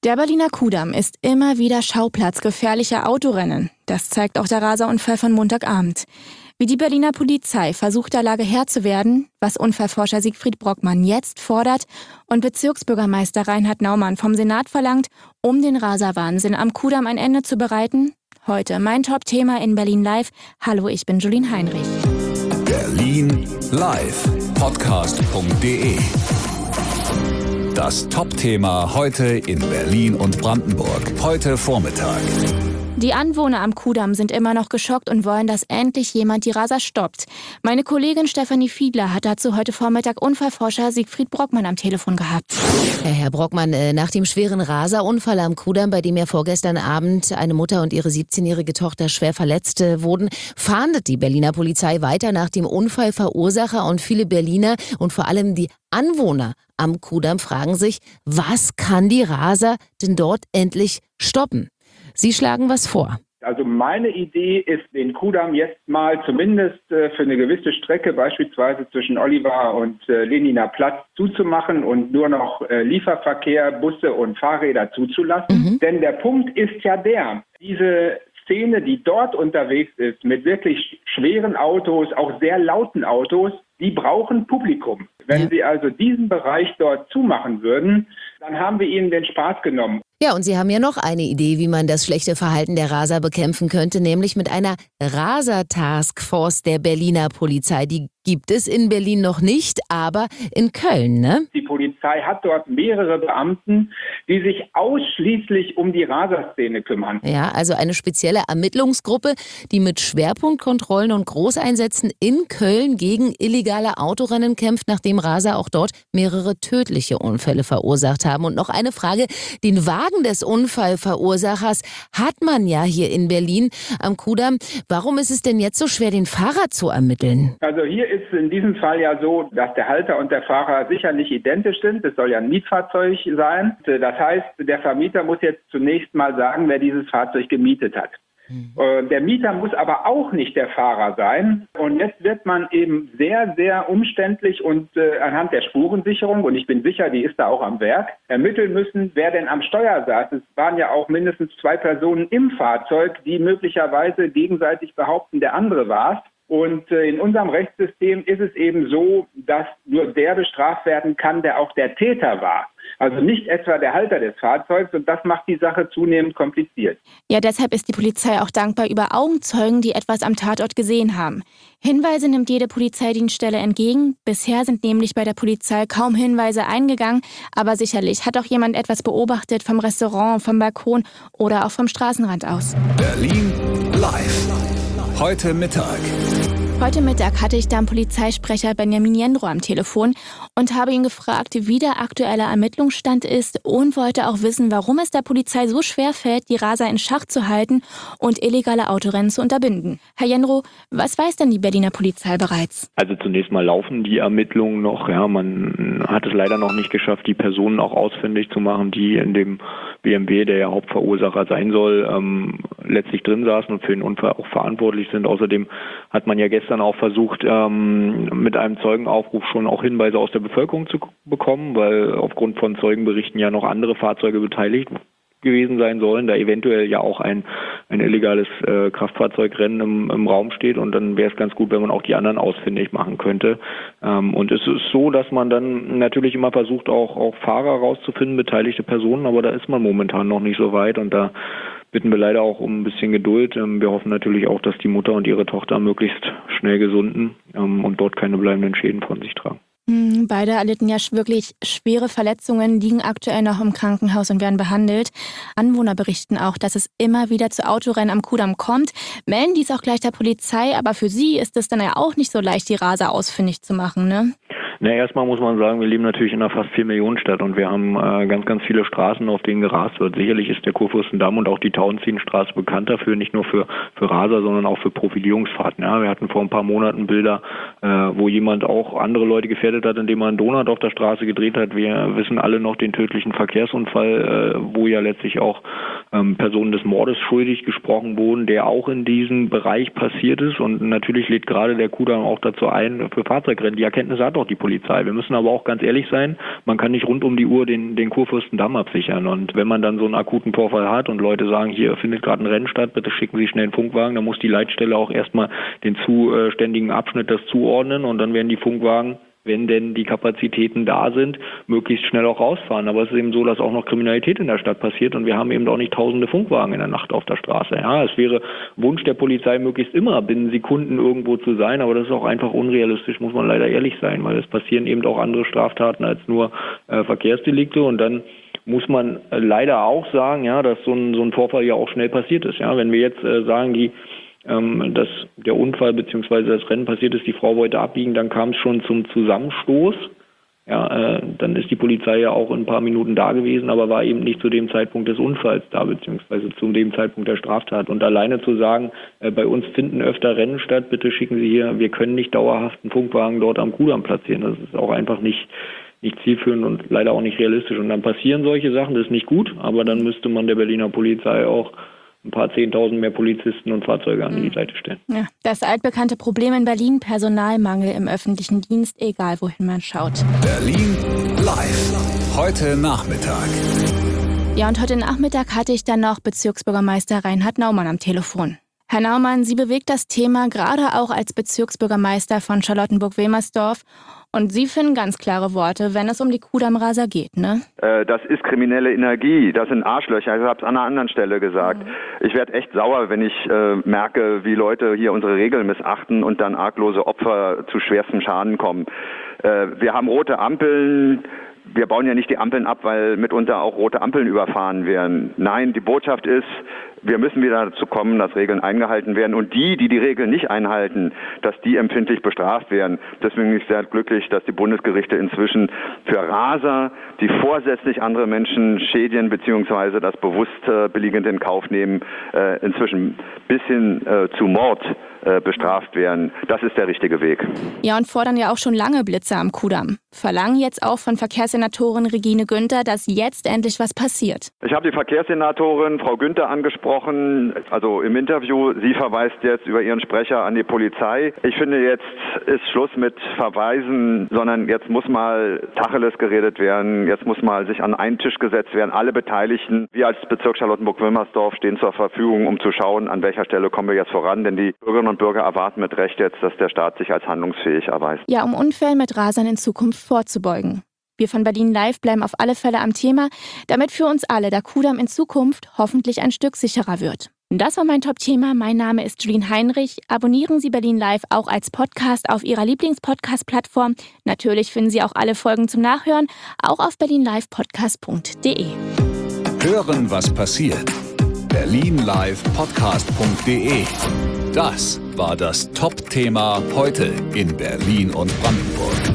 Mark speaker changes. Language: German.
Speaker 1: Der Berliner Kudamm ist immer wieder Schauplatz gefährlicher Autorennen. Das zeigt auch der Raserunfall von Montagabend. Wie die Berliner Polizei versucht, der Lage Herr zu werden, was Unfallforscher Siegfried Brockmann jetzt fordert und Bezirksbürgermeister Reinhard Naumann vom Senat verlangt, um den Raserwahnsinn am Kudamm ein Ende zu bereiten. Heute mein Top-Thema in Berlin Live. Hallo, ich bin Julien Heinrich.
Speaker 2: Berlin Live, podcast.de. Das Top-Thema heute in Berlin und Brandenburg. Heute Vormittag.
Speaker 1: Die Anwohner am Kudamm sind immer noch geschockt und wollen, dass endlich jemand die Raser stoppt. Meine Kollegin Stefanie Fiedler hat dazu heute Vormittag Unfallforscher Siegfried Brockmann am Telefon gehabt.
Speaker 3: Herr Brockmann, nach dem schweren Raserunfall am Kudamm, bei dem ja vorgestern Abend eine Mutter und ihre 17-jährige Tochter schwer verletzt wurden, fahndet die Berliner Polizei weiter nach dem Unfallverursacher und viele Berliner und vor allem die Anwohner am Kudamm fragen sich, was kann die Raser denn dort endlich stoppen? Sie schlagen was vor.
Speaker 4: Also meine Idee ist, den Kudamm jetzt mal zumindest für eine gewisse Strecke, beispielsweise zwischen Oliver und Leniner Platz, zuzumachen und nur noch Lieferverkehr, Busse und Fahrräder zuzulassen. Denn der Punkt ist ja diese Szene, die dort unterwegs ist, mit wirklich schweren Autos, auch sehr lauten Autos, die brauchen Publikum. Wenn Sie also diesen Bereich dort zumachen würden, dann haben wir ihnen den Spaß genommen.
Speaker 3: Ja, und Sie haben ja noch eine Idee, wie man das schlechte Verhalten der Raser bekämpfen könnte, nämlich mit einer Raser-Taskforce der Berliner Polizei. Die gibt es in Berlin noch nicht, aber in Köln, ne? Die
Speaker 4: Polizei hat dort mehrere Beamten, die sich ausschließlich um die Raserszene kümmern.
Speaker 3: Ja, also eine spezielle Ermittlungsgruppe, die mit Schwerpunktkontrollen und Großeinsätzen in Köln gegen illegale Autorennen kämpft, nachdem Raser auch dort mehrere tödliche Unfälle verursacht haben. Und noch eine Frage, den Wagen des Unfallverursachers hat man ja hier in Berlin am Kudamm. Warum ist es denn jetzt so schwer, den Fahrer zu ermitteln?
Speaker 4: Also hier ist in diesem Fall ja so, dass der Halter und der Fahrer sicher nicht identisch sind. Es soll ja ein Mietfahrzeug sein. Das heißt, der Vermieter muss jetzt zunächst mal sagen, wer dieses Fahrzeug gemietet hat. Der Mieter muss aber auch nicht der Fahrer sein. Und jetzt wird man eben sehr, sehr umständlich und anhand der Spurensicherung, und ich bin sicher, die ist da auch am Werk, ermitteln müssen, wer denn am Steuer saß. Es waren ja auch mindestens 2 Personen im Fahrzeug, die möglicherweise gegenseitig behaupten, der andere war es. Und in unserem Rechtssystem ist es eben so, dass nur der bestraft werden kann, der auch der Täter war. Also nicht etwa der Halter des Fahrzeugs, und das macht die Sache zunehmend kompliziert.
Speaker 1: Ja, deshalb ist die Polizei auch dankbar über Augenzeugen, die etwas am Tatort gesehen haben. Hinweise nimmt jede Polizeidienststelle entgegen. Bisher sind nämlich bei der Polizei kaum Hinweise eingegangen, aber sicherlich hat auch jemand etwas beobachtet vom Restaurant, vom Balkon oder auch vom Straßenrand aus.
Speaker 2: Berlin Live. Heute Mittag.
Speaker 1: Heute Mittag hatte ich dann Polizeisprecher Benjamin Jendro am Telefon und habe ihn gefragt, wie der aktuelle Ermittlungsstand ist und wollte auch wissen, warum es der Polizei so schwer fällt, die Raser in Schach zu halten und illegale Autorennen zu unterbinden. Herr Jendro, was weiß denn die Berliner Polizei bereits?
Speaker 5: Also zunächst mal laufen die Ermittlungen noch. Ja, man hat es leider noch nicht geschafft, die Personen auch ausfindig zu machen, die in dem BMW, der ja Hauptverursacher sein soll, letztlich drin saßen und für den Unfall auch verantwortlich sind. Außerdem hat man ja gestern auch versucht, mit einem Zeugenaufruf schon auch Hinweise aus der Bevölkerung zu bekommen, weil aufgrund von Zeugenberichten ja noch andere Fahrzeuge beteiligt gewesen sein sollen, da eventuell ja auch ein illegales Kraftfahrzeugrennen im Raum steht, und dann wäre es ganz gut, wenn man auch die anderen ausfindig machen könnte. Und es ist so, dass man dann natürlich immer versucht, auch Fahrer rauszufinden, beteiligte Personen, aber da ist man momentan noch nicht so weit, und da bitten wir leider auch um ein bisschen Geduld. Wir hoffen natürlich auch, dass die Mutter und ihre Tochter möglichst schnell gesunden und dort keine bleibenden Schäden von sich tragen.
Speaker 1: Beide erlitten ja wirklich schwere Verletzungen, liegen aktuell noch im Krankenhaus und werden behandelt. Anwohner berichten auch, dass es immer wieder zu Autorennen am Kudamm kommt, melden dies auch gleich der Polizei, aber für sie ist es dann ja auch nicht so leicht, die Raser ausfindig zu machen, ne?
Speaker 5: Na, erstmal muss man sagen, wir leben natürlich in einer fast 4-Millionen-Stadt und wir haben ganz, ganz viele Straßen, auf denen gerast wird. Sicherlich ist der Kurfürstendamm und auch die Tauentzienstraße bekannt dafür, nicht nur für Raser, sondern auch für Profilierungsfahrten. Ja, wir hatten vor ein paar Monaten Bilder, wo jemand auch andere Leute gefährdet hat, indem er einen Donut auf der Straße gedreht hat. Wir wissen alle noch den tödlichen Verkehrsunfall, wo ja letztlich auch Personen des Mordes schuldig gesprochen wurden, der auch in diesem Bereich passiert ist. Und natürlich lädt gerade der Kudamm auch dazu ein, für Fahrzeugrennen. Die Erkenntnisse hat auch die Polizei. Wir müssen aber auch ganz ehrlich sein, man kann nicht rund um die Uhr den Kurfürstendamm absichern. Und wenn man dann so einen akuten Vorfall hat und Leute sagen, hier findet gerade ein Rennen statt, bitte schicken Sie schnell einen Funkwagen, dann muss die Leitstelle auch erstmal den zuständigen Abschnitt das zuordnen und dann werden die Funkwagen, wenn denn die Kapazitäten da sind, möglichst schnell auch rausfahren. Aber es ist eben so, dass auch noch Kriminalität in der Stadt passiert und wir haben eben auch nicht tausende Funkwagen in der Nacht auf der Straße. Ja, es wäre Wunsch der Polizei, möglichst immer binnen Sekunden irgendwo zu sein, aber das ist auch einfach unrealistisch, muss man leider ehrlich sein, weil es passieren eben auch andere Straftaten als nur Verkehrsdelikte und dann muss man leider auch sagen, ja, dass so ein Vorfall ja auch schnell passiert ist. Ja, wenn wir jetzt sagen, dass der Unfall bzw. das Rennen passiert ist, die Frau wollte abbiegen, dann kam es schon zum Zusammenstoß. Ja, dann ist die Polizei ja auch in ein paar Minuten da gewesen, aber war eben nicht zu dem Zeitpunkt des Unfalls da, beziehungsweise zu dem Zeitpunkt der Straftat. Und alleine zu sagen, bei uns finden öfter Rennen statt, bitte schicken Sie hier, wir können nicht dauerhaft einen Funkwagen dort am Kudamm platzieren. Das ist auch einfach nicht zielführend und leider auch nicht realistisch. Und dann passieren solche Sachen, das ist nicht gut, aber dann müsste man der Berliner Polizei auch ein paar 10.000 mehr Polizisten und Fahrzeuge an die Seite stellen.
Speaker 1: Ja, das altbekannte Problem in Berlin, Personalmangel im öffentlichen Dienst, egal wohin man schaut.
Speaker 2: Berlin live. Heute Nachmittag.
Speaker 1: Ja, und heute Nachmittag hatte ich dann noch Bezirksbürgermeister Reinhard Naumann am Telefon. Herr Naumann, Sie bewegt das Thema gerade auch als Bezirksbürgermeister von Charlottenburg-Wilmersdorf. Und Sie finden ganz klare Worte, wenn es um die Kudamm-Raser geht, ne?
Speaker 6: Das ist kriminelle Energie, das sind Arschlöcher, ich habe es an einer anderen Stelle gesagt. Ich werde echt sauer, wenn ich merke, wie Leute hier unsere Regeln missachten und dann arglose Opfer zu schwerstem Schaden kommen. Wir haben rote Ampeln. Wir bauen ja nicht die Ampeln ab, weil mitunter auch rote Ampeln überfahren werden. Nein, die Botschaft ist, wir müssen wieder dazu kommen, dass Regeln eingehalten werden. Und die Regeln nicht einhalten, dass die empfindlich bestraft werden. Deswegen bin ich sehr glücklich, dass die Bundesgerichte inzwischen für Raser, die vorsätzlich andere Menschen schädigen bzw. das bewusst billigend in Kauf nehmen, inzwischen bis hin zu Mord bestraft werden. Das ist der richtige Weg.
Speaker 1: Ja, und fordern ja auch schon lange Blitze am Kudamm. Verlangen jetzt auch von Verkehrssenatorin Regine Günther, dass jetzt endlich was passiert.
Speaker 6: Ich habe die Verkehrssenatorin Frau Günther angesprochen, also im Interview. Sie verweist jetzt über ihren Sprecher an die Polizei. Ich finde, jetzt ist Schluss mit Verweisen, sondern jetzt muss mal Tacheles geredet werden. Jetzt muss mal sich an einen Tisch gesetzt werden. Alle Beteiligten, wir als Bezirk Charlottenburg-Wilmersdorf stehen zur Verfügung, um zu schauen, an welcher Stelle kommen wir jetzt voran. Denn die Bürgerinnen und Bürger erwarten mit Recht jetzt, dass der Staat sich als handlungsfähig erweist.
Speaker 1: Ja, um Unfällen mit Rasern in Zukunft vorzubeugen. Wir von Berlin Live bleiben auf alle Fälle am Thema, damit für uns alle der Kudamm in Zukunft hoffentlich ein Stück sicherer wird. Das war mein Top-Thema. Mein Name ist Julien Heinrich. Abonnieren Sie Berlin Live auch als Podcast auf Ihrer Lieblingspodcast-Plattform. Natürlich finden Sie auch alle Folgen zum Nachhören, auch auf berlinlivepodcast.de.
Speaker 2: Hören, was passiert. berlinlivepodcast.de. Das war das Top-Thema heute in Berlin und Brandenburg.